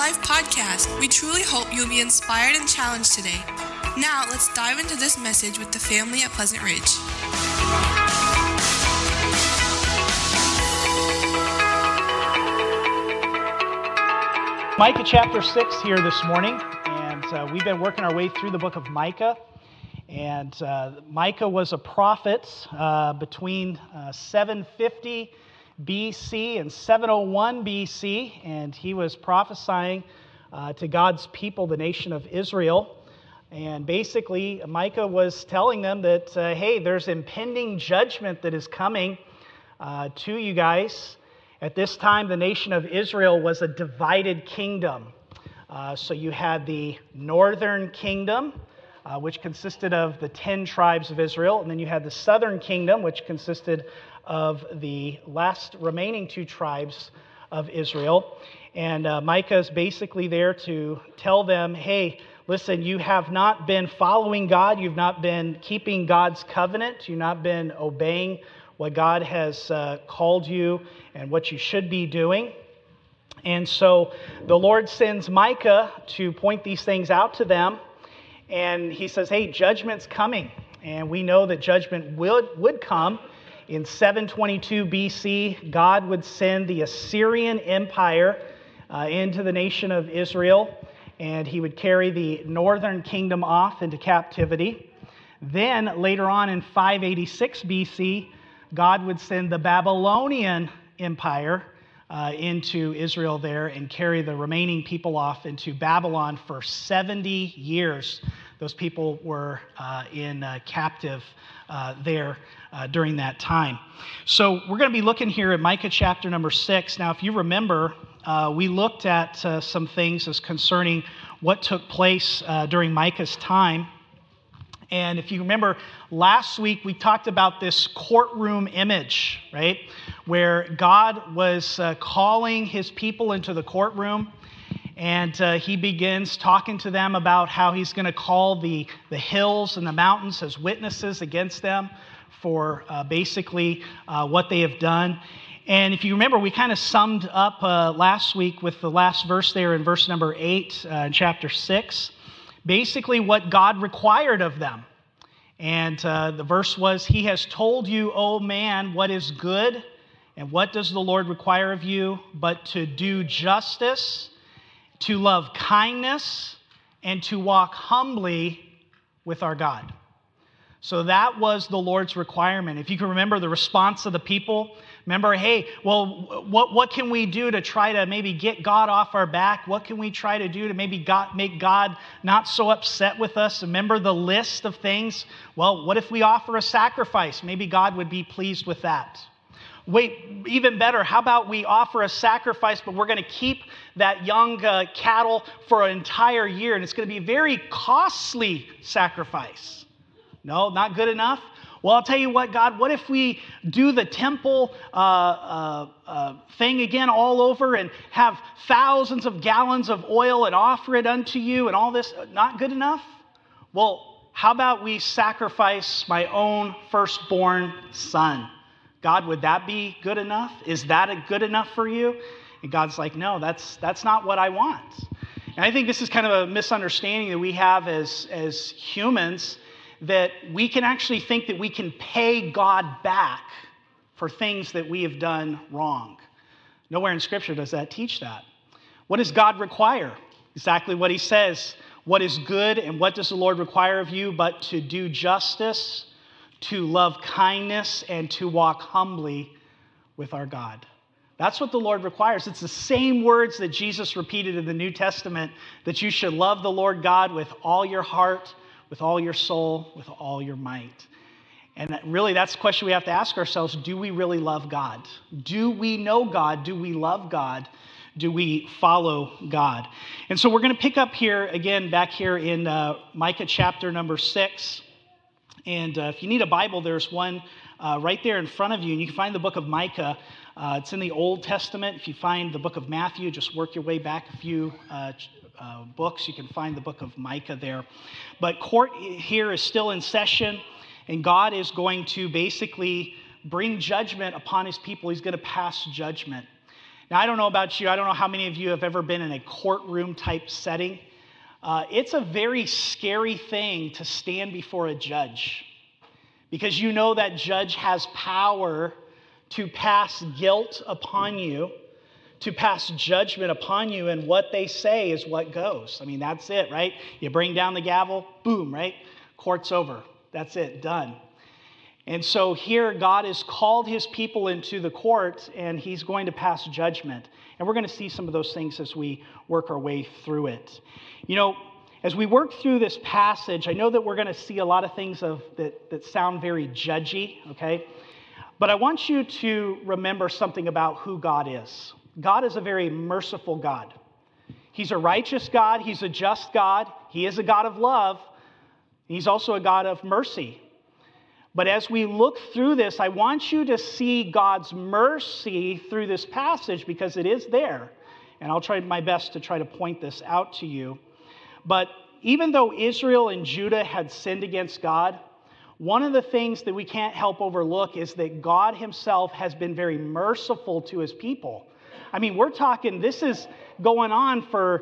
Life podcast. We truly hope you'll be inspired and challenged today. Now, let's dive into this message with the family at Pleasant Ridge. Micah chapter 6 here this morning, and we've been working our way through the book of Micah. And Micah was a prophet between 750 BC and 701 BC, and he was prophesying to God's people, the nation of Israel. And basically, Micah was telling them that, hey, there's impending judgment that is coming to you guys. At this time, the nation of Israel was a divided kingdom. So you had the northern kingdom, which consisted of the 10 tribes of Israel, and then you had the southern kingdom, which consisted of the last remaining 2 tribes of Israel. And Micah is basically there to tell them, hey, listen, you have not been following God, you've not been keeping God's covenant, you've not been obeying what God has called you and what you should be doing. And so the Lord sends Micah to point these things out to them. And he says, hey, judgment's coming. And we know that judgment would come. In 722 BC, God would send the Assyrian Empire into the nation of Israel, and he would carry the northern kingdom off into captivity. Then, later on in 586 BC, God would send the Babylonian Empire into Israel there and carry the remaining people off into Babylon for 70 years. Those people were in captive there during that time. So we're going to be looking here at Micah chapter number 6. Now, if you remember, we looked at some things as concerning what took place during Micah's time. And if you remember, last week we talked about this courtroom image, right? Where God was calling his people into the courtroom, and he begins talking to them about how he's going to call the hills and the mountains as witnesses against them for basically what they have done. And if you remember, we kind of summed up last week with the last verse there in verse number 8 in chapter 6. Basically what God required of them. And the verse was, he has told you, O man, what is good, and what does the Lord require of you, but to do justice, to love kindness, and to walk humbly with our God. So that was the Lord's requirement. If you can remember the response of the people, remember, hey, well, what can we do to try to maybe get God off our back? What can we try to do to maybe make God not so upset with us? Remember the list of things? Well, what if we offer a sacrifice? Maybe God would be pleased with that. Wait, even better, how about we offer a sacrifice, but we're going to keep that young cattle for an entire year, and it's going to be a very costly sacrifice. No, not good enough? Well, I'll tell you what, God, what if we do the temple thing again all over and have thousands of gallons of oil and offer it unto you and all this? Not good enough? Well, how about we sacrifice my own firstborn son? God, would that be good enough? Is that good enough for you? And God's like, no, that's not what I want. And I think this is kind of a misunderstanding that we have as humans, that we can actually think that we can pay God back for things that we have done wrong. Nowhere in Scripture does that teach that. What does God require? Exactly what he says. What is good and what does the Lord require of you but to do justice, to love kindness, and to walk humbly with our God. That's what the Lord requires. It's the same words that Jesus repeated in the New Testament, that you should love the Lord God with all your heart, with all your soul, with all your might. And really, that's the question we have to ask ourselves. Do we really love God? Do we know God? Do we love God? Do we follow God? And so we're going to pick up here, again, back here in Micah chapter number 6. And if you need a Bible, there's one right there in front of you. And you can find the book of Micah. It's in the Old Testament. If you find the book of Matthew, just work your way back a few books. You can find the book of Micah there. But court here is still in session, and God is going to basically bring judgment upon his people. He's going to pass judgment. Now, I don't know about you. I don't know how many of you have ever been in a courtroom type setting. It's a very scary thing to stand before a judge because you know that judge has power to pass guilt upon you, to pass judgment upon you, and what they say is what goes. I mean, that's it, right? You bring down the gavel, boom, right? Court's over. That's it, done. And so here God has called his people into the court, and he's going to pass judgment. And we're going to see some of those things as we work our way through it. You know, as we work through this passage, I know that we're going to see a lot of things that sound very judgy, okay? But I want you to remember something about who God is. God is a very merciful God. He's a righteous God. He's a just God. He is a God of love. He's also a God of mercy. But as we look through this, I want you to see God's mercy through this passage because it is there. And I'll try my best to try to point this out to you. But even though Israel and Judah had sinned against God, one of the things that we can't help overlook is that God himself has been very merciful to his people. I mean, we're talking, this is going on for,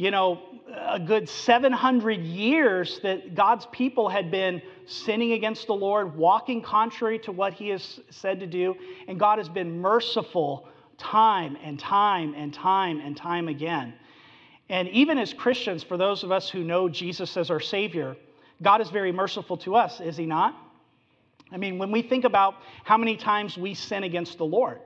a good 700 years that God's people had been sinning against the Lord, walking contrary to what he has said to do, and God has been merciful time and time and time and time again. And even as Christians, for those of us who know Jesus as our Savior, God is very merciful to us, is he not? I mean, when we think about how many times we sin against the Lord,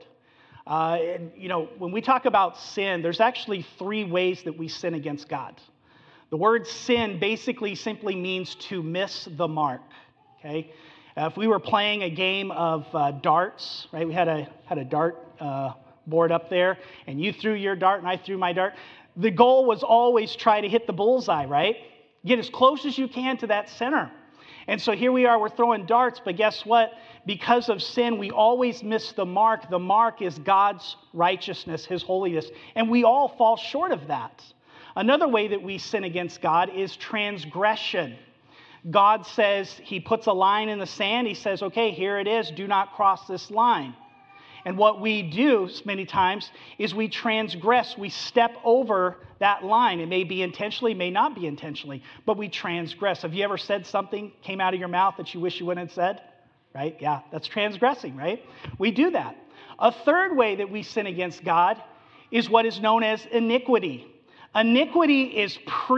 when we talk about sin, there's actually 3 ways that we sin against God. The word sin basically simply means to miss the mark, okay? If we were playing a game of darts, right? We had a dart board up there, and you threw your dart and I threw my dart. The goal was always try to hit the bullseye, right? Get as close as you can to that center. And so here we are, we're throwing darts, but guess what? Because of sin, we always miss the mark. The mark is God's righteousness, his holiness, and we all fall short of that. Another way that we sin against God is transgression. God says, he puts a line in the sand. He says, okay, here it is. Do not cross this line. And what we do many times is we transgress. We step over that line. It may be intentionally, may not be intentionally, but we transgress. Have you ever said something came out of your mouth that you wish you wouldn't have said? Right? Yeah, that's transgressing, right? We do that. A third way that we sin against God is what is known as iniquity. Iniquity is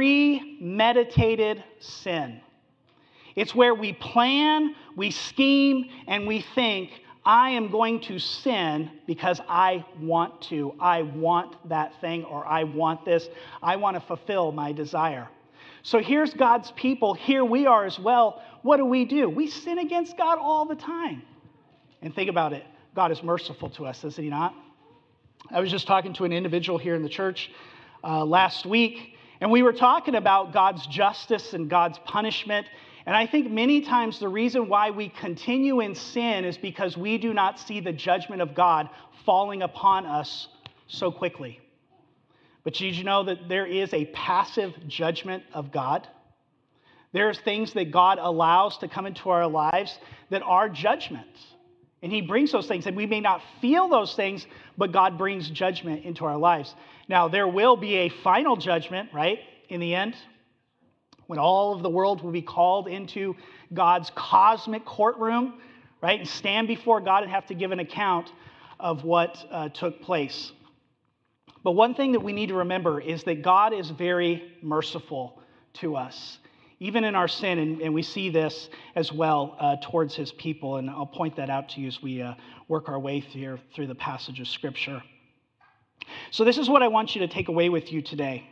premeditated sin. It's where we plan, we scheme, and we think, I am going to sin because I want to. I want that thing, or I want this. I want to fulfill my desire. So here's God's people. Here we are as well. What do? We sin against God all the time. And think about it. God is merciful to us, is he not? I was just talking to an individual here in the church last week, and we were talking about God's justice and God's punishment. And I think many times the reason why we continue in sin is because we do not see the judgment of God falling upon us so quickly. But did you know that there is a passive judgment of God? There's things that God allows to come into our lives that are judgments. And he brings those things, and we may not feel those things, but God brings judgment into our lives. Now, there will be a final judgment, right, in the end, when all of the world will be called into God's cosmic courtroom, right, and stand before God and have to give an account of what took place. But one thing that we need to remember is that God is very merciful to us, even in our sin, and we see this as well towards his people, and I'll point that out to you as we work our way through the passage of Scripture. So this is what I want you to take away with you today.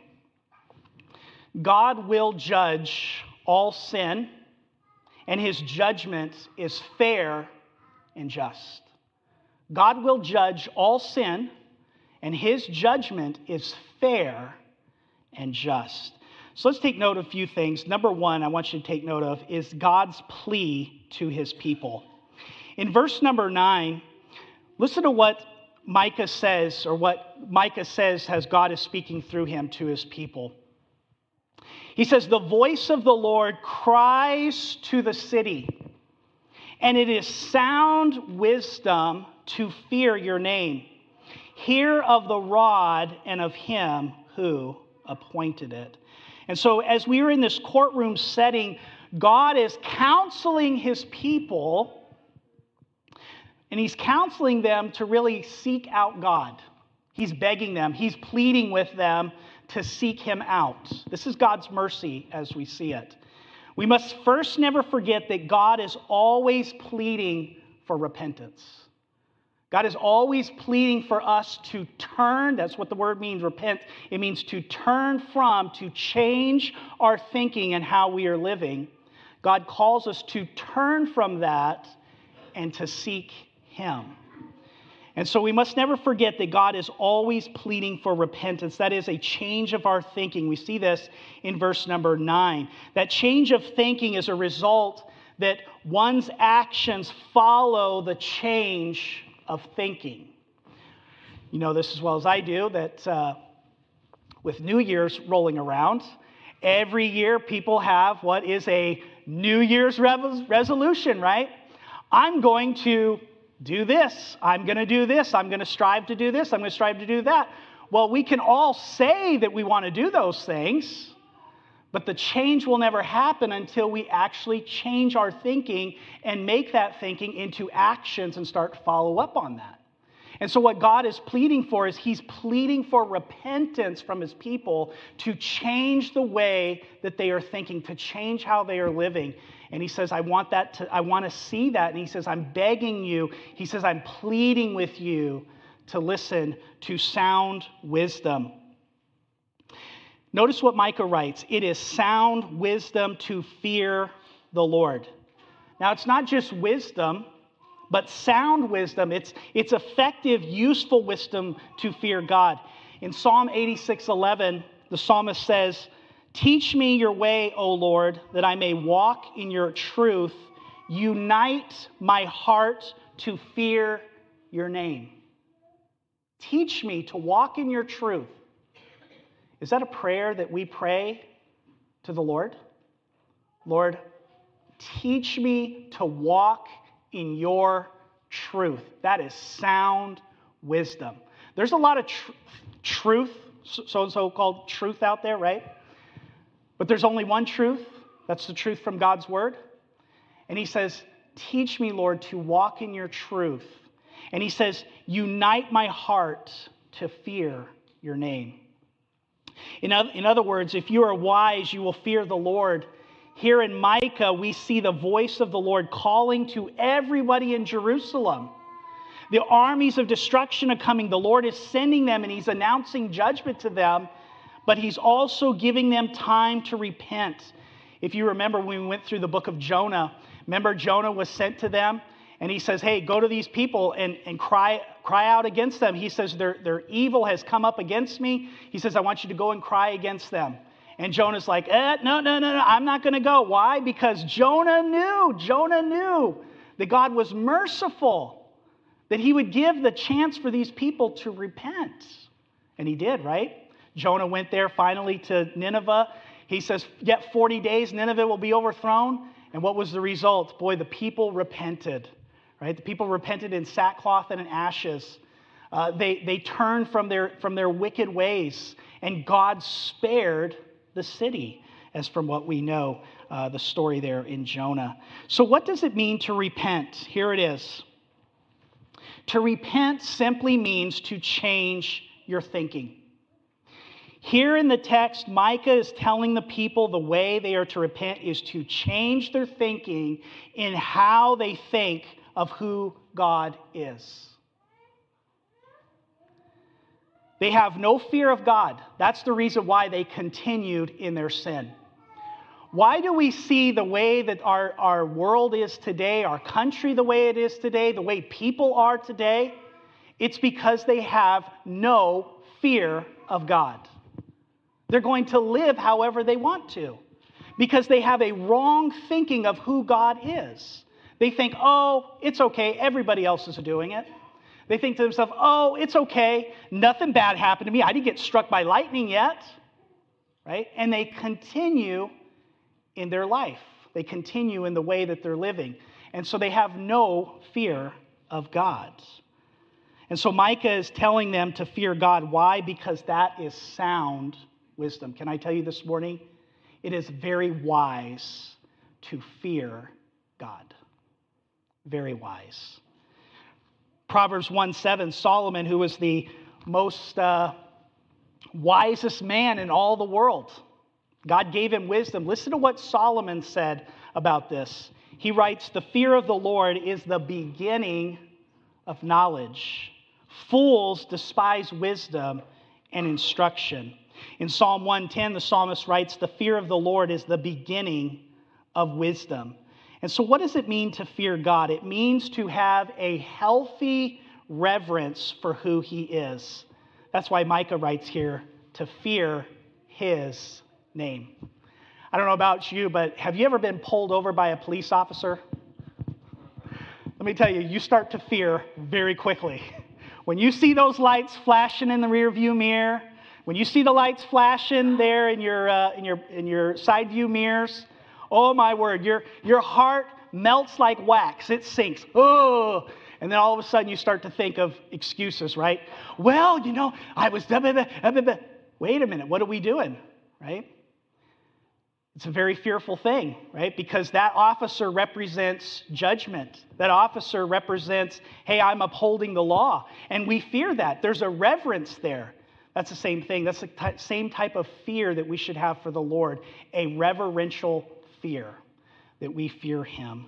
God will judge all sin, and his judgment is fair and just. God will judge all sin, and his judgment is fair and just. So let's take note of a few things. Number one, I want you to take note of is God's plea to his people. In verse number 9, listen to what Micah says, or what Micah says as God is speaking through him to his people. He says, the voice of the Lord cries to the city, and it is sound wisdom to fear your name. Hear of the rod and of him who appointed it. And so as we are in this courtroom setting, God is counseling his people, and he's counseling them to really seek out God. He's begging them, he's pleading with them to seek him out. This is God's mercy as we see it. We must first never forget that God is always pleading for repentance. God is always pleading for us to turn. That's what the word means, repent. It means to turn from, to change our thinking and how we are living. God calls us to turn from that and to seek him. And so we must never forget that God is always pleading for repentance. That is a change of our thinking. We see this in verse number 9. That change of thinking is a result that one's actions follow the change of thinking. You know this as well as I do, that with New Year's rolling around, every year people have what is a New Year's resolution, right? I'm going to do this. I'm going to do this. I'm going to strive to do this. I'm going to strive to do that. Well, we can all say that we want to do those things, but the change will never happen until we actually change our thinking and make that thinking into actions and start to follow up on that. And so what God is pleading for is he's pleading for repentance from his people to change the way that they are thinking, to change how they are living. And he says, I want to see that. And he says, I'm begging you. He says, I'm pleading with you to listen to sound wisdom. Notice what Micah writes. It is sound wisdom to fear the Lord. Now, it's not just wisdom, but sound wisdom. It's effective, useful wisdom to fear God. In Psalm 86:11, the psalmist says, teach me your way, O Lord, that I may walk in your truth. Unite my heart to fear your name. Teach me to walk in your truth. Is that a prayer that we pray to the Lord? Lord, teach me to walk in your truth. That is sound wisdom. There's a lot of truth, so-called truth out there, right? But there's only one truth. That's the truth from God's word. And he says, teach me, Lord, to walk in your truth. And he says, unite my heart to fear your name. In other words, if you are wise, you will fear the Lord. Here in Micah, we see the voice of the Lord calling to everybody in Jerusalem. The armies of destruction are coming. The Lord is sending them, and he's announcing judgment to them, but he's also giving them time to repent. If you remember when we went through the book of Jonah, remember Jonah was sent to them, and he says, hey, go to these people and cry out against them. He says, their evil has come up against me. He says, I want you to go and cry against them. And Jonah's like, no, I'm not going to go. Why? Because Jonah knew that God was merciful, that he would give the chance for these people to repent. And he did, right? Jonah went there finally to Nineveh. He says, yet 40 days, Nineveh will be overthrown. And what was the result? Boy, the people repented, right? The people repented in sackcloth and in ashes. They turned from their wicked ways, and God spared the city, as from what we know, the story there in Jonah. So what does it mean to repent? Here it is. To repent simply means to change your thinking. Here in the text, Micah is telling the people the way they are to repent is to change their thinking in how they think of who God is. They have no fear of God. That's the reason why they continued in their sin. Why do we see the way that our world is today, our country the way it is today, the way people are today? It's because they have no fear of God. They're going to live however they want to because they have a wrong thinking of who God is. They think, oh, it's okay, everybody else is doing it. They think to themselves, oh, it's okay, nothing bad happened to me. I didn't get struck by lightning yet, right? And they continue in their life. They continue in the way that they're living. And so they have no fear of God. And so Micah is telling them to fear God. Why? Because that is sound wisdom. Can I tell you this morning? It is very wise to fear God. Very wise. Proverbs 1:7, Solomon, who was the most wisest man in all the world. God gave him wisdom. Listen to what Solomon said about this. He writes, "The fear of the Lord is the beginning of knowledge. Fools despise wisdom and instruction." In Psalm 110, the psalmist writes, "The fear of the Lord is the beginning of wisdom." And so what does it mean to fear God? It means to have a healthy reverence for who he is. That's why Micah writes here, to fear his name. I don't know about you, but have you ever been pulled over by a police officer? Let me tell you, you start to fear very quickly. When you see those lights flashing in the rearview mirror, when you see the lights flashing there in your side view mirrors, oh my word, your heart melts like wax. It sinks. Oh, and then all of a sudden you start to think of excuses, right? Well, I was... Wait a minute, what are we doing, right? It's a very fearful thing, right? Because that officer represents judgment. That officer represents, hey, I'm upholding the law. And we fear that. There's a reverence there. That's the same thing. That's the same type of fear that we should have for the Lord. A reverential fear, that we fear him.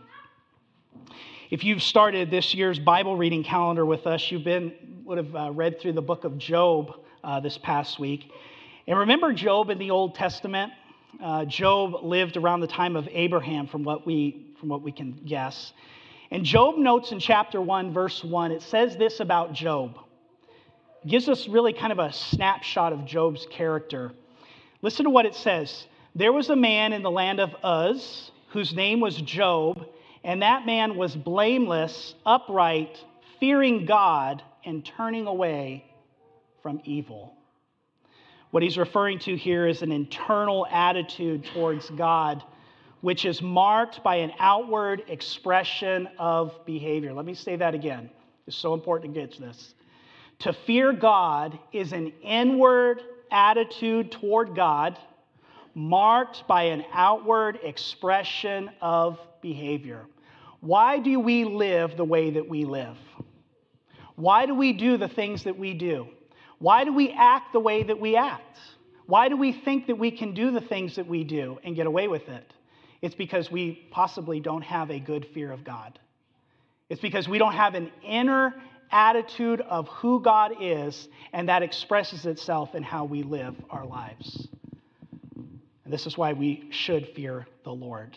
If you've started this year's Bible reading calendar with us, you would have read through the book of Job this past week. And remember Job in the Old Testament? Job lived around the time of Abraham, from what we can guess. And Job notes in chapter 1, verse 1, it says this about Job. It gives us really kind of a snapshot of Job's character. Listen to what it says. "There was a man in the land of Uz, whose name was Job, and that man was blameless, upright, fearing God, and turning away from evil." What he's referring to here is an internal attitude towards God, which is marked by an outward expression of behavior. Let me say that again. It's so important to get this. To fear God is an inward attitude toward God, marked by an outward expression of behavior. Why do we live the way that we live? Why do we do the things that we do? Why do we act the way that we act? Why do we think that we can do the things that we do and get away with it? It's because we possibly don't have a good fear of God. It's because we don't have an inner attitude of who God is, and that expresses itself in how we live our lives. And this is why we should fear the Lord.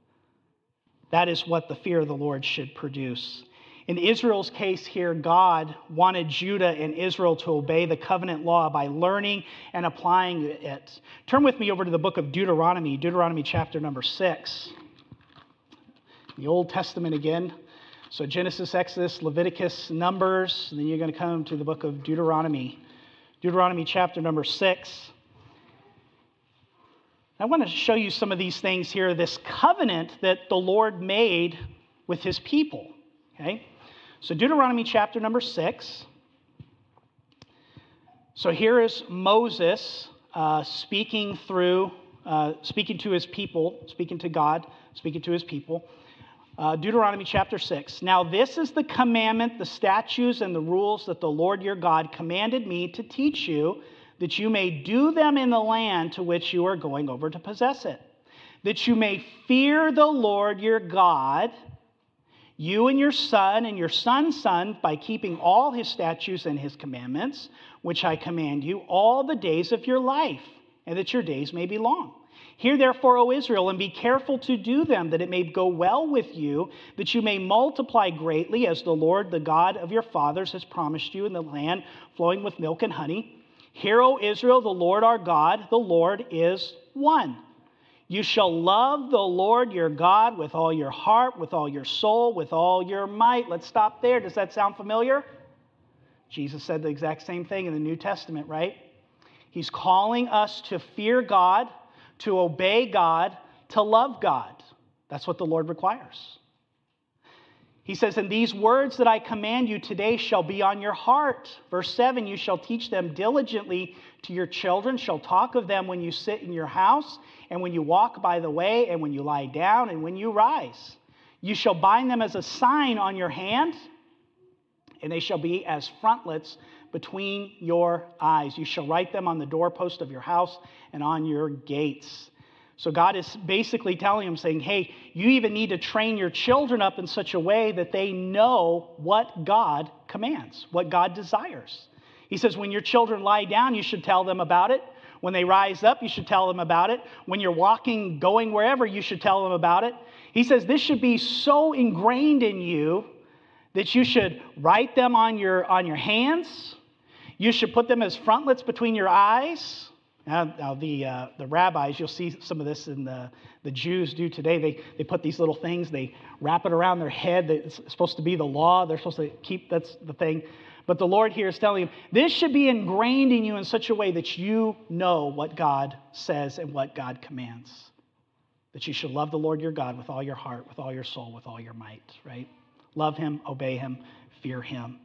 That is what the fear of the Lord should produce. In Israel's case here, God wanted Judah and Israel to obey the covenant law by learning and applying it. Turn with me over to the book of Deuteronomy, Deuteronomy chapter number 6. The Old Testament again. So Genesis, Exodus, Leviticus, Numbers, and then you're going to come to the book of Deuteronomy. Deuteronomy chapter number 6. I want to show you some of these things here, this covenant that the Lord made with his people. Okay? So Deuteronomy chapter number 6. So here is Moses speaking to his people, speaking to God, speaking to his people. Deuteronomy chapter 6. "Now this is the commandment, the statutes, and the rules that the Lord your God commanded me to teach you, that you may do them in the land to which you are going over to possess it, that you may fear the Lord your God, you and your son's son, by keeping all his statutes and his commandments, which I command you, all the days of your life, and that your days may be long. Hear therefore, O Israel, and be careful to do them, that it may go well with you, that you may multiply greatly, as the Lord, the God of your fathers, has promised you in the land flowing with milk and honey. Hear, O Israel, the Lord our God, the Lord is one. You shall love the Lord your God with all your heart, with all your soul, with all your might." Let's stop there. Does that sound familiar? Jesus said the exact same thing in the New Testament, right? He's calling us to fear God, to obey God, to love God. That's what the Lord requires. He says, and these words that I command you today shall be on your heart. Verse 7, you shall teach them diligently to your children, shall talk of them when you sit in your house, and when you walk by the way, and when you lie down, and when you rise. You shall bind them as a sign on your hand, and they shall be as frontlets between your eyes. You shall write them on the doorpost of your house and on your gates. So God is basically telling him, saying, hey, you even need to train your children up in such a way that they know what God commands, what God desires. He says, when your children lie down, you should tell them about it. When they rise up, you should tell them about it. When you're walking, going wherever, you should tell them about it. He says, this should be so ingrained in you that you should write them on your hands. You should put them as frontlets between your eyes. Now the rabbis, you'll see some of this in the Jews do today. They put these little things, they wrap it around their head. It's supposed to be the law. They're supposed to keep, that's the thing. But the Lord here is telling him, this should be ingrained in you in such a way that you know what God says and what God commands. That you should love the Lord your God with all your heart, with all your soul, with all your might, right? Love him, obey him, fear him.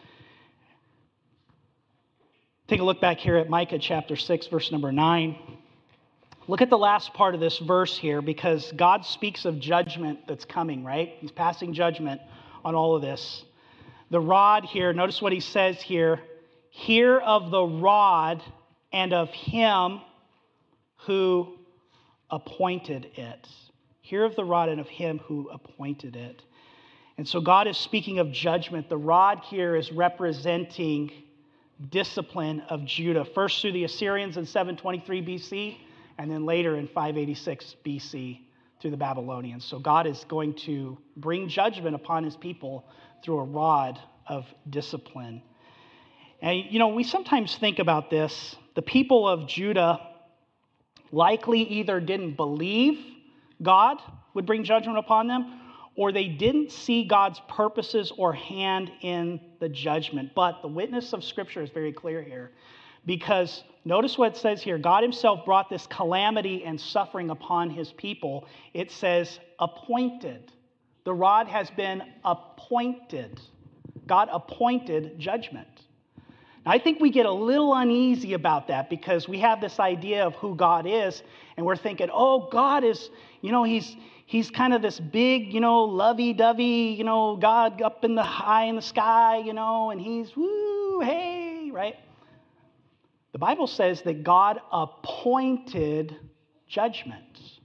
Take a look back here at Micah chapter 6, verse number 9. Look at the last part of this verse here, because God speaks of judgment that's coming, right? He's passing judgment on all of this. The rod here, notice what he says here. Hear of the rod and of him who appointed it. Hear of the rod and of him who appointed it. And so God is speaking of judgment. The rod here is representing discipline of Judah, first through the Assyrians in 723 BC, and then later in 586 BC through the Babylonians. So God is going to bring judgment upon his people through a rod of discipline. And, we sometimes think about this. The people of Judah likely either didn't believe God would bring judgment upon them, or they didn't see God's purposes or hand in the judgment. But the witness of Scripture is very clear here, because notice what it says here. God himself brought this calamity and suffering upon his people. It says appointed. The rod has been appointed. God appointed judgment. Now, I think we get a little uneasy about that because we have this idea of who God is, and we're thinking, oh, God is, He's kind of this big, lovey-dovey, God up in the high in the sky, and he's, woo, hey, right? The Bible says that God appointed judgment.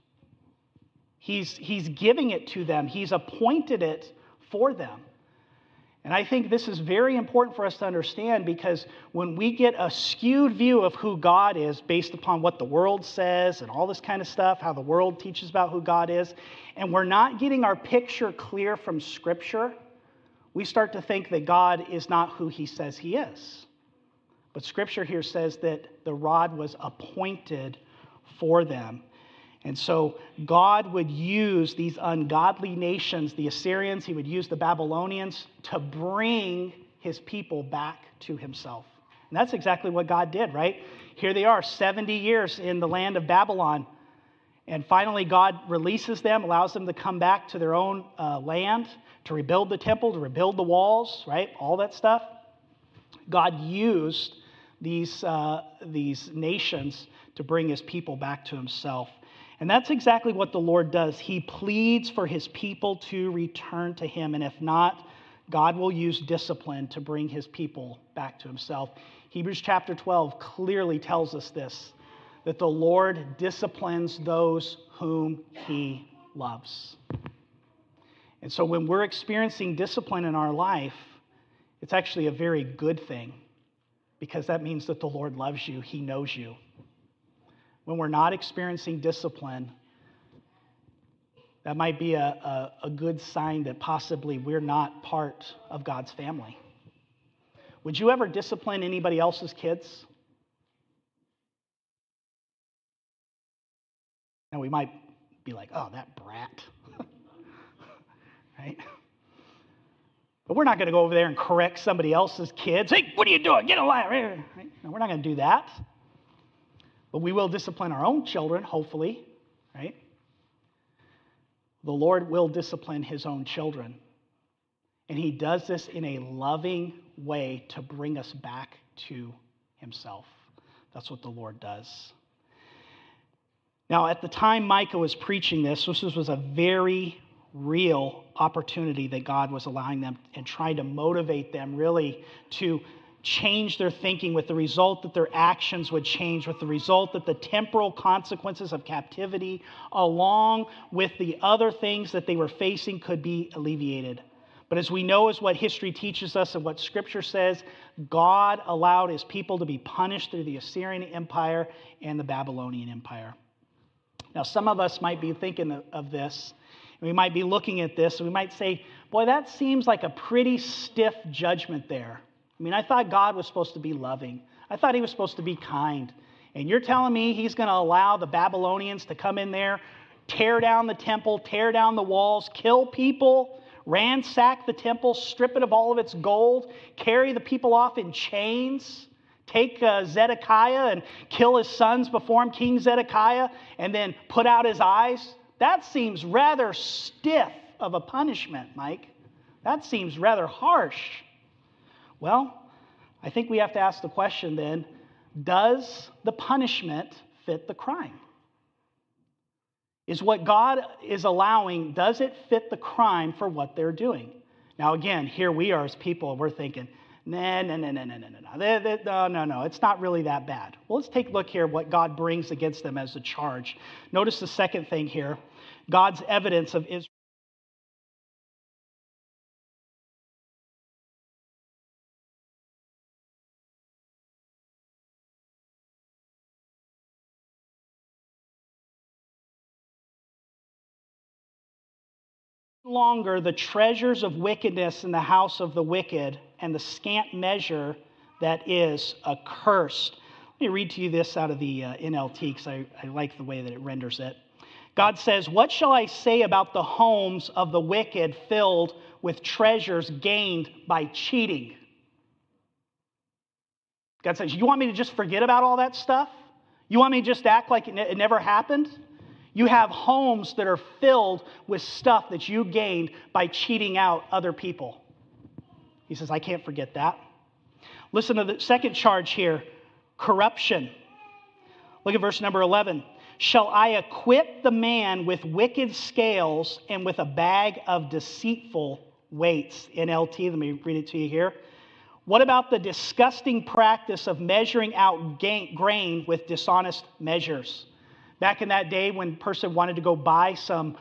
He's giving it to them. He's appointed it for them. And I think this is very important for us to understand, because when we get a skewed view of who God is based upon what the world says and all this kind of stuff, how the world teaches about who God is, and we're not getting our picture clear from Scripture, we start to think that God is not who he says he is. But Scripture here says that the rod was appointed for them. And so God would use these ungodly nations, the Assyrians, he would use the Babylonians to bring his people back to himself. And that's exactly what God did, right? Here they are, 70 years in the land of Babylon. And finally, God releases them, allows them to come back to their own land, to rebuild the temple, to rebuild the walls, right? All that stuff. God used these nations to bring his people back to himself. And that's exactly what the Lord does. He pleads for his people to return to him. And if not, God will use discipline to bring his people back to himself. Hebrews chapter 12 clearly tells us this, that the Lord disciplines those whom he loves. And so when we're experiencing discipline in our life, it's actually a very good thing, because that means that the Lord loves you. He knows you. When we're not experiencing discipline, that might be a good sign that possibly we're not part of God's family. Would you ever discipline anybody else's kids? And we might be like, oh, that brat. Right? But we're not going to go over there and correct somebody else's kids. Hey, what are you doing? Get alive. Right? No, we're not going to do that. But we will discipline our own children, hopefully, right? The Lord will discipline his own children. And he does this in a loving way to bring us back to himself. That's what the Lord does. Now, at the time Micah was preaching this was a very real opportunity that God was allowing them and trying to motivate them really to change their thinking, with the result that their actions would change, with the result that the temporal consequences of captivity, along with the other things that they were facing, could be alleviated. But as we know, as what history teaches us and what Scripture says, God allowed his people to be punished through the Assyrian Empire and the Babylonian Empire. Now, some of us might be thinking of this, and we might be looking at this, and we might say, boy, that seems like a pretty stiff judgment there. I mean, I thought God was supposed to be loving. I thought he was supposed to be kind. And you're telling me he's going to allow the Babylonians to come in there, tear down the temple, tear down the walls, kill people, ransack the temple, strip it of all of its gold, carry the people off in chains, take Zedekiah and kill his sons before him, King Zedekiah, and then put out his eyes? That seems rather stiff of a punishment, Mike. That seems rather harsh. Well, I think we have to ask the question then, does the punishment fit the crime? Is what God is allowing, does it fit the crime for what they're doing? Now again, here we are as people, we're thinking, no, it's not really that bad. Well, let's take a look here what God brings against them as a charge. Notice the second thing here, God's evidence of Israel. Longer the treasures of wickedness in the house of the wicked, and the scant measure that is accursed. Let me read to you this out of the NLT, because I like the way that it renders it. God says, what shall I say about the homes of the wicked filled with treasures gained by cheating? God says, you want me to just forget about all that stuff? You want me to just act like it never happened? You have homes that are filled with stuff that you gained by cheating out other people. He says, I can't forget that. Listen to the second charge here, corruption. Look at verse number 11. Shall I acquit the man with wicked scales and with a bag of deceitful weights? NLT, let me read it to you here. What about the disgusting practice of measuring out grain with dishonest measures? Back in that day when a person wanted to go buy some,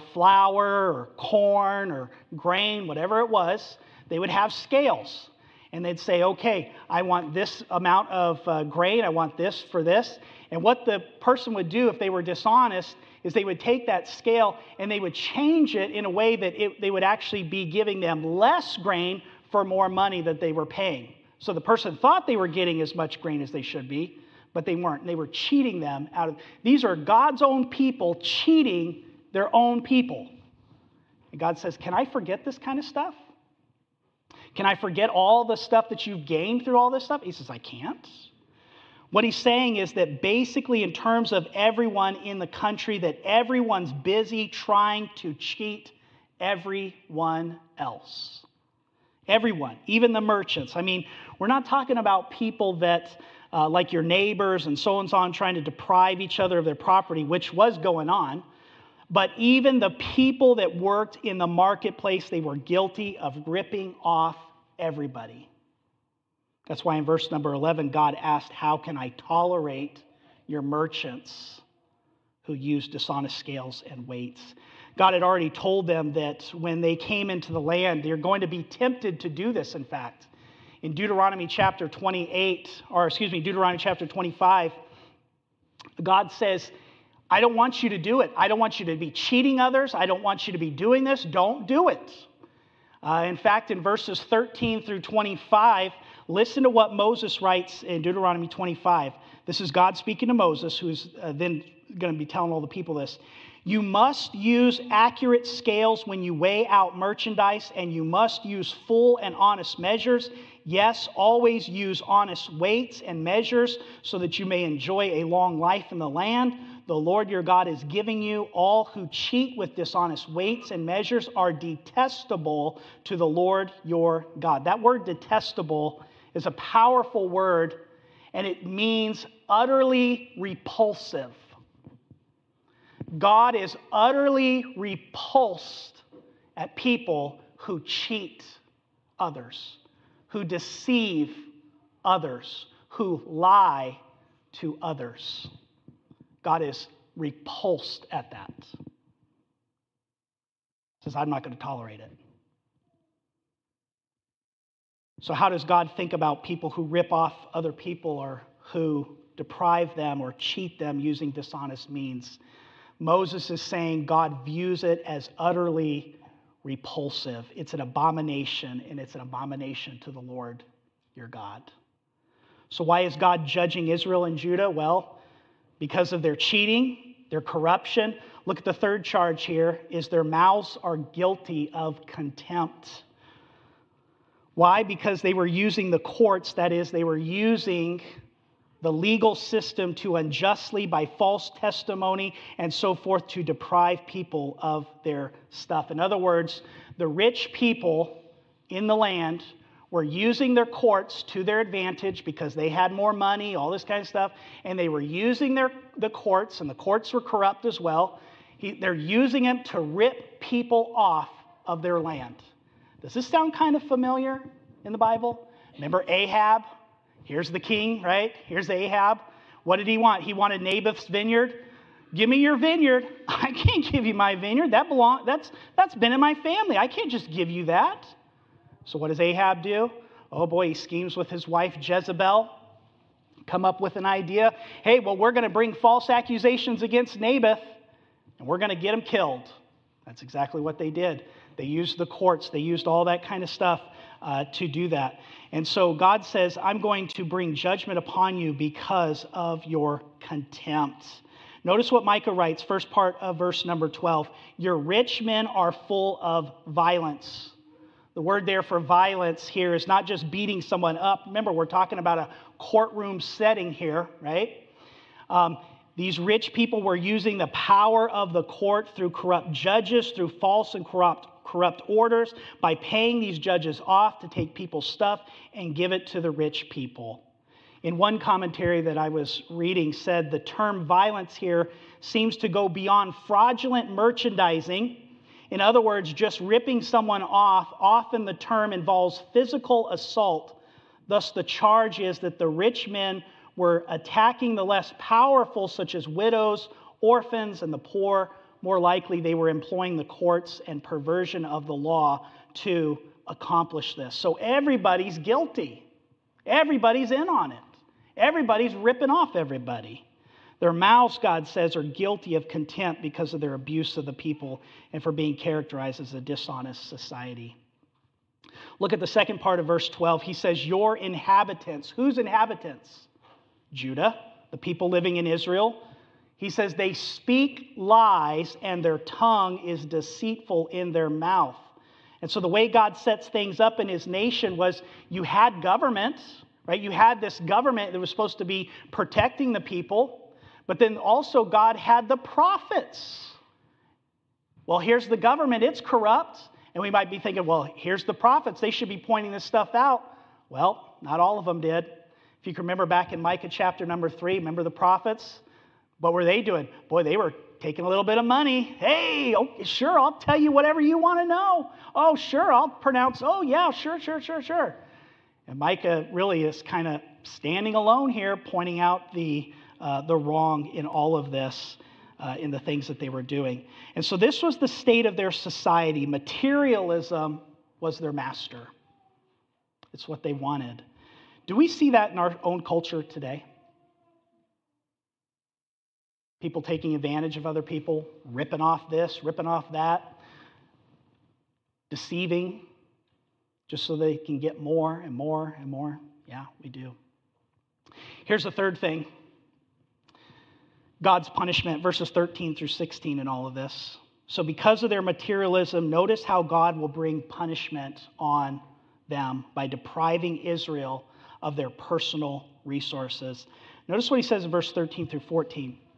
flour or corn or grain, whatever it was, they would have scales. And they'd say, okay, I want this amount of grain, I want this for this. And what the person would do if they were dishonest is they would take that scale and they would change it in a way that they would actually be giving them less grain for more money that they were paying. So the person thought they were getting as much grain as they should be, but they weren't. They were cheating them out of. These are God's own people cheating their own people. And God says, can I forget this kind of stuff? Can I forget all the stuff that you've gained through all this stuff? He says, I can't. What he's saying is that basically in terms of everyone in the country, that everyone's busy trying to cheat everyone else. Everyone, even the merchants. I mean, we're not talking about people that like your neighbors and so on, trying to deprive each other of their property, which was going on. But even the people that worked in the marketplace, they were guilty of ripping off everybody. That's why in verse number 11, God asked, how can I tolerate your merchants who use dishonest scales and weights? God had already told them that when they came into the land, they're going to be tempted to do this, in fact. In Deuteronomy chapter 25, God says, I don't want you to do it. I don't want you to be cheating others. I don't want you to be doing this. Don't do it. In fact, in verses 13 through 25, listen to what Moses writes in Deuteronomy 25. This is God speaking to Moses, who's then going to be telling all the people this. You must use accurate scales when you weigh out merchandise, and you must use full and honest measures. Yes, always use honest weights and measures so that you may enjoy a long life in the land. the Lord your God is giving you. All who cheat with dishonest weights and measures are detestable to the Lord your God. That word detestable is a powerful word, and it means utterly repulsive. God is utterly repulsed at people who cheat others, who deceive others, who lie to others. God is repulsed at that. Says, I'm not going to tolerate it. So how does God think about people who rip off other people or who deprive them or cheat them using dishonest means? Moses is saying God views it as utterly repulsive. It's an abomination, and it's an abomination to the Lord your God. So why is God judging Israel and Judah? Well, because of their cheating, their corruption. Look at the third charge here, is their mouths are guilty of contempt. Why? Because they were using the courts, that is, they were using the legal system to unjustly, by false testimony and so forth, to deprive people of their stuff. In other words, the rich people in the land were using their courts to their advantage because they had more money, all this kind of stuff, and they were using the courts, and the courts were corrupt as well. They're using them to rip people off of their land. Does this sound kind of familiar in the Bible? Remember Ahab? Here's the king, right? Here's Ahab. What did he want? He wanted Naboth's vineyard. Give me your vineyard. I can't give you my vineyard. That's been in my family. I can't just give you that. So what does Ahab do? Oh boy, he schemes with his wife Jezebel. Come up with an idea. Hey, well, we're going to bring false accusations against Naboth, and we're going to get him killed. That's exactly what they did. They used the courts. They used all that kind of stuff to do that. And so God says, I'm going to bring judgment upon you because of your contempt. Notice what Micah writes, first part of verse number 12. Your rich men are full of violence. The word there for violence here is not just beating someone up. Remember, we're talking about a courtroom setting here, right? These rich people were using the power of the court through corrupt judges, through false and corrupt orders, by paying these judges off to take people's stuff and give it to the rich people. In one commentary that I was reading said the term violence here seems to go beyond fraudulent merchandising. In other words, just ripping someone off. Often the term involves physical assault. Thus the charge is that the rich men were attacking the less powerful, such as widows, orphans, and the poor. More likely, they were employing the courts and perversion of the law to accomplish this. So everybody's guilty. Everybody's in on it. Everybody's ripping off everybody. Their mouths, God says, are guilty of contempt because of their abuse of the people and for being characterized as a dishonest society. Look at the second part of verse 12. He says, your inhabitants. Whose inhabitants? Judah, the people living in Israel. He says they speak lies and their tongue is deceitful in their mouth. And so the way God sets things up in his nation was you had government, right? You had this government that was supposed to be protecting the people, but then also God had the prophets. Well, here's the government, it's corrupt. And we might be thinking, well, here's the prophets, they should be pointing this stuff out. Well, not all of them did. If you can remember back in Micah chapter number 3, remember the prophets? What were they doing? Boy, they were taking a little bit of money. Hey, okay, sure, I'll tell you whatever you want to know. Oh, sure, I'll pronounce, oh, yeah, sure. And Micah really is kind of standing alone here, pointing out the wrong in all of this, in the things that they were doing. And so this was the state of their society. Materialism was their master. It's what they wanted. Do we see that in our own culture today? People taking advantage of other people, ripping off this, ripping off that, deceiving, just so they can get more and more and more. Yeah, we do. Here's the third thing. God's punishment, verses 13 through 16 in all of this. So because of their materialism, notice how God will bring punishment on them by depriving Israel of their personal resources. Notice what he says in verse 13 through 14.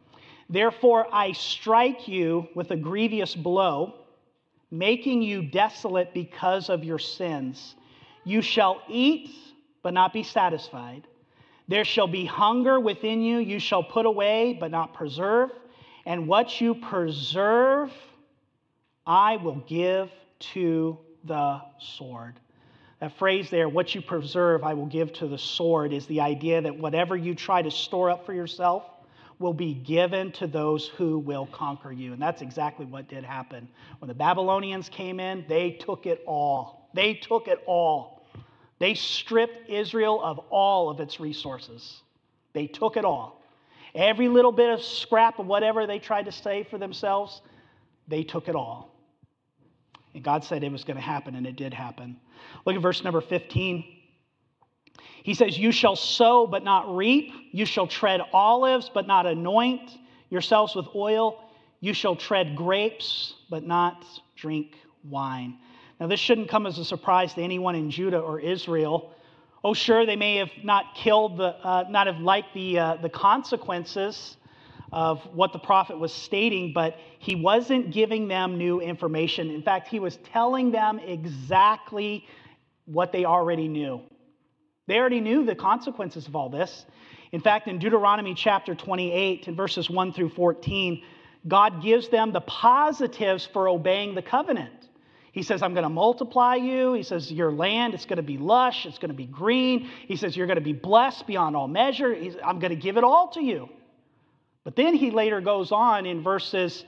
Therefore I strike you with a grievous blow, making you desolate because of your sins. You shall eat, but not be satisfied. There shall be hunger within you. You shall put away, but not preserve. And what you preserve, I will give to the sword. That phrase there, what you preserve, I will give to the sword, is the idea that whatever you try to store up for yourself will be given to those who will conquer you. And that's exactly what did happen. When the Babylonians came in, they took it all. They took it all. They stripped Israel of all of its resources. They took it all. Every little bit of scrap of whatever they tried to save for themselves, they took it all. And God said it was going to happen, and it did happen. Look at verse number 15. He says, you shall sow but not reap. You shall tread olives but not anoint yourselves with oil. You shall tread grapes but not drink wine. Now this shouldn't come as a surprise to anyone in Judah or Israel. Oh, sure, they may have not killed not have liked the consequences of what the prophet was stating, but he wasn't giving them new information. In fact, he was telling them exactly what they already knew. They already knew the consequences of all this. In fact, in Deuteronomy chapter 28, in verses 1 through 14, God gives them the positives for obeying the covenant. He says, I'm going to multiply you. He says, your land, it's going to be lush. It's going to be green. He says, you're going to be blessed beyond all measure. I'm going to give it all to you. But then he later goes on in verses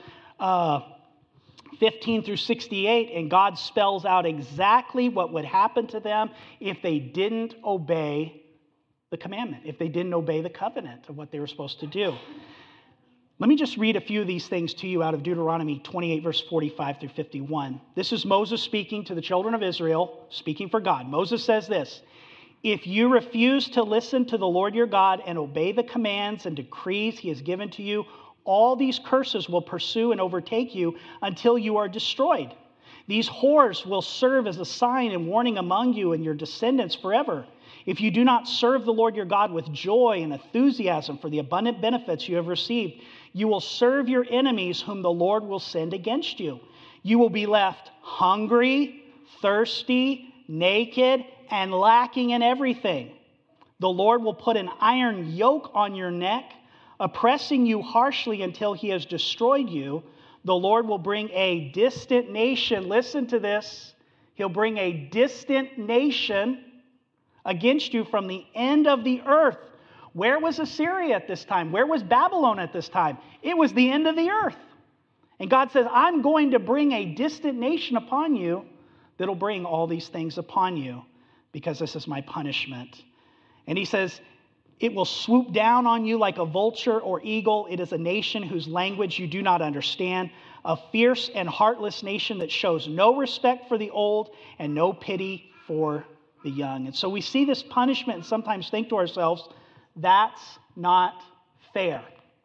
15 through 68, and God spells out exactly what would happen to them if they didn't obey the commandment, if they didn't obey the covenant of what they were supposed to do. Let me just read a few of these things to you out of Deuteronomy 28, verse 45 through 51. This is Moses speaking to the children of Israel, speaking for God. Moses says this, if you refuse to listen to the Lord your God and obey the commands and decrees he has given to you, all these curses will pursue and overtake you until you are destroyed. These whores will serve as a sign and warning among you and your descendants forever. If you do not serve the Lord your God with joy and enthusiasm for the abundant benefits you have received, you will serve your enemies whom the Lord will send against you. You will be left hungry, thirsty, naked, and lacking in everything. The Lord will put an iron yoke on your neck, oppressing you harshly until he has destroyed you. The Lord will bring a distant nation. Listen to this. He'll bring a distant nation against you from the end of the earth. Where was Assyria at this time? Where was Babylon at this time? It was the end of the earth. And God says, I'm going to bring a distant nation upon you that'll bring all these things upon you because this is my punishment. And he says, it will swoop down on you like a vulture or eagle. It is a nation whose language you do not understand, a fierce and heartless nation that shows no respect for the old and no pity for the young. And so we see this punishment and sometimes think to ourselves, that's not fair.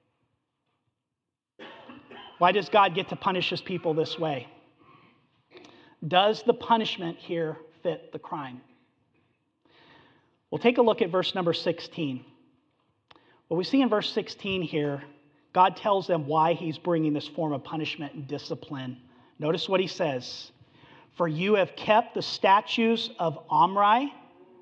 Why does God get to punish his people this way? Does the punishment here fit the crime? We'll take a look at verse number 16. What we see in verse 16 here, God tells them why he's bringing this form of punishment and discipline. Notice what he says. For you have kept the statutes of Omri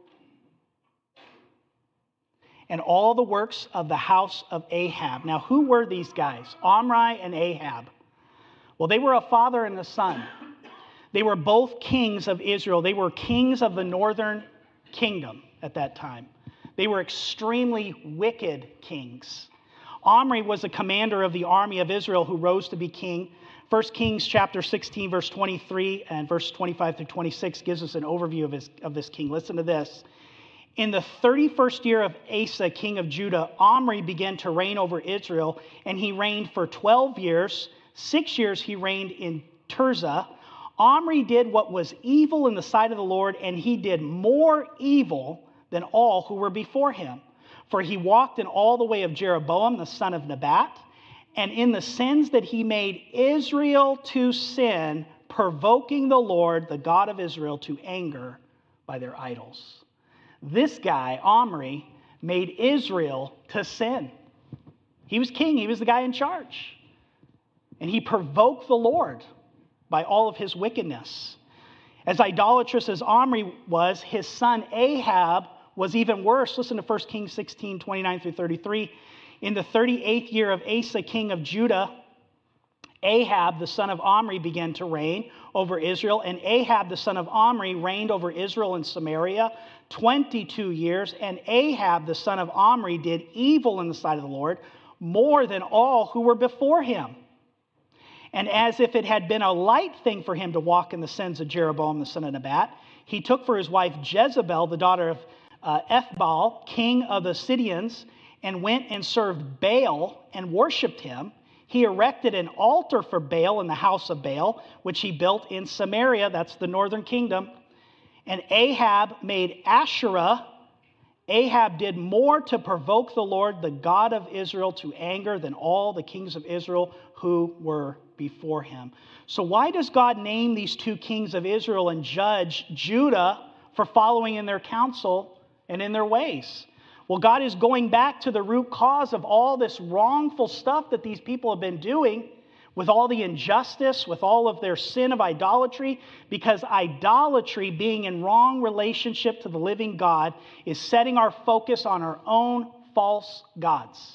and all the works of the house of Ahab. Now, who were these guys? Omri and Ahab. Well, they were a father and a son. They were both kings of Israel. They were kings of the northern kingdom at that time. They were extremely wicked kings. Omri was a commander of the army of Israel who rose to be king. 1 Kings chapter 16, verse 23 and verse 25 through 26 gives us an overview of this king. Listen to this. In the 31st year of Asa, king of Judah, Omri began to reign over Israel, and he reigned for 12 years. 6 years he reigned in Tirzah. Omri did what was evil in the sight of the Lord, and he did more evil than all who were before him. For he walked in all the way of Jeroboam, the son of Nebat, and in the sins that he made Israel to sin, provoking the Lord, the God of Israel, to anger by their idols. This guy, Omri, made Israel to sin. He was king. He was the guy in charge. And he provoked the Lord by all of his wickedness. As idolatrous as Omri was, his son Ahab was even worse. Listen to 1 Kings 16, 29 through 33. In the 38th year of Asa, king of Judah, Ahab, the son of Omri, began to reign over Israel. And Ahab, the son of Omri, reigned over Israel and Samaria 22 years. And Ahab, the son of Omri, did evil in the sight of the Lord more than all who were before him. And as if it had been a light thing for him to walk in the sins of Jeroboam, the son of Nebat, he took for his wife Jezebel, the daughter of Ethbaal, king of the Sidonians, and went and served Baal and worshipped him. He erected an altar for Baal in the house of Baal, which he built in Samaria, that's the northern kingdom. And Ahab made Asherah. Ahab did more to provoke the Lord, the God of Israel, to anger than all the kings of Israel who were before him. So why does God name these two kings of Israel and judge Judah for following in their counsel and in their ways? Well, God is going back to the root cause of all this wrongful stuff that these people have been doing, with all the injustice, with all of their sin of idolatry, because idolatry, being in wrong relationship to the living God, is setting our focus on our own false gods.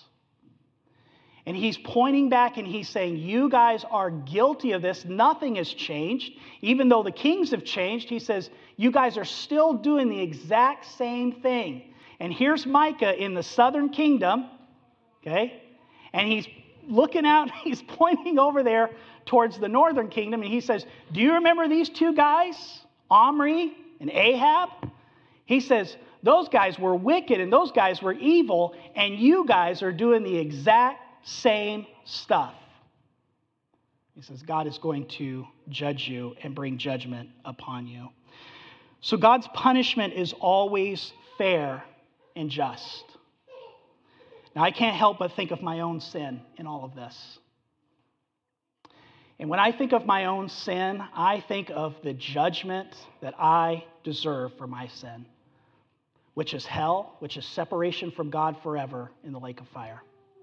And he's pointing back and he's saying, you guys are guilty of this. Nothing has changed. Even though the kings have changed, he says, you guys are still doing the exact same thing. And here's Micah in the southern kingdom, okay? And he's looking out, he's pointing over there towards the northern kingdom, and he says, do you remember these two guys, Omri and Ahab? He says, those guys were wicked and those guys were evil, and you guys are doing the exact same stuff. He says, God is going to judge you and bring judgment upon you. So God's punishment is always fair and just. Now, I can't help but think of my own sin in all of this. And when I think of my own sin, I think of the judgment that I deserve for my sin, which is hell, which is separation from God forever in the lake of fire.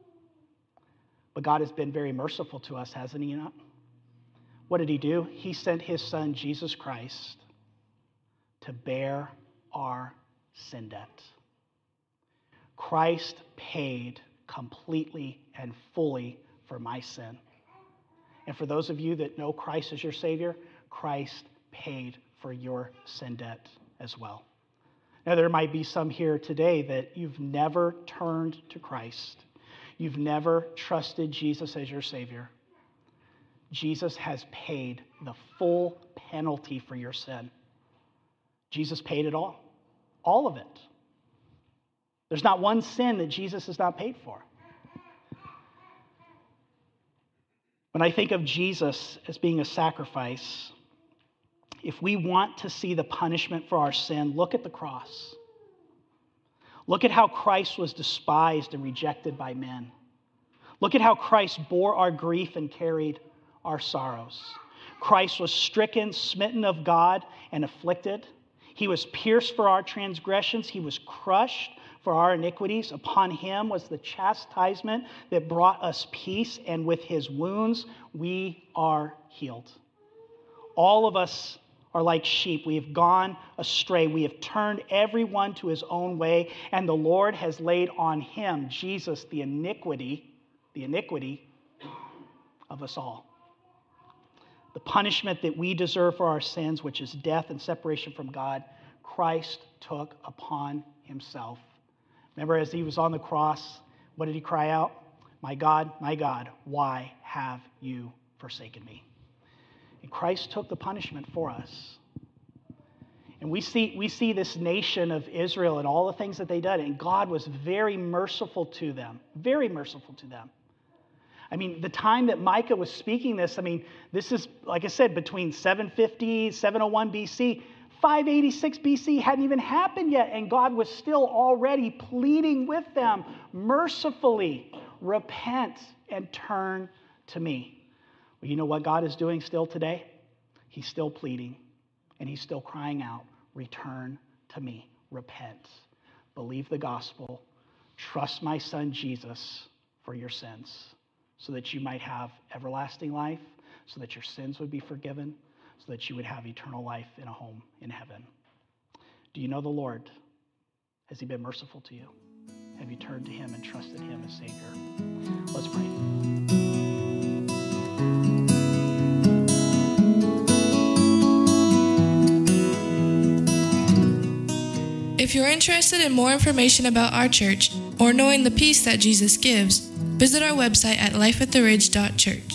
But God has been very merciful to us, hasn't he not? What did he do? He sent his son, Jesus Christ, to bear our sin debt. Christ paid completely and fully for my sin. And for those of you that know Christ as your Savior, Christ paid for your sin debt as well. Now, there might be some here today that you've never turned to Christ. You've never trusted Jesus as your Savior. Jesus has paid the full penalty for your sin. Jesus paid it all of it. There's not one sin that Jesus has not paid for. When I think of Jesus as being a sacrifice, if we want to see the punishment for our sin, look at the cross. Look at how Christ was despised and rejected by men. Look at how Christ bore our grief and carried our sorrows. Christ was stricken, smitten of God, and afflicted. He was pierced for our transgressions. He was crushed for our iniquities. Upon him was the chastisement that brought us peace, and with his wounds we are healed. All of us are like sheep. We have gone astray. We have turned everyone to his own way, and the Lord has laid on him, Jesus, the iniquity of us all. The punishment that we deserve for our sins, which is death and separation from God, Christ took upon himself. Remember, as he was on the cross, what did he cry out? My God, why have you forsaken me? And Christ took the punishment for us. And we see this nation of Israel and all the things that they did, and God was very merciful to them, very merciful to them. I mean, the time that Micah was speaking this, this is, like I said, between 750, 701 BC. 586 BC hadn't even happened yet, and God was still already pleading with them mercifully, repent and turn to me. Well, you know what God is doing still today? He's still pleading, and he's still crying out, return to me, repent, believe the gospel, trust my son Jesus for your sins, so that you might have everlasting life, so that your sins would be forgiven, so that you would have eternal life in a home in heaven. Do you know the Lord? Has he been merciful to you? Have you turned to him and trusted him as Savior? Let's pray. If you're interested in more information about our church or knowing the peace that Jesus gives, visit our website at lifeattheridge.church.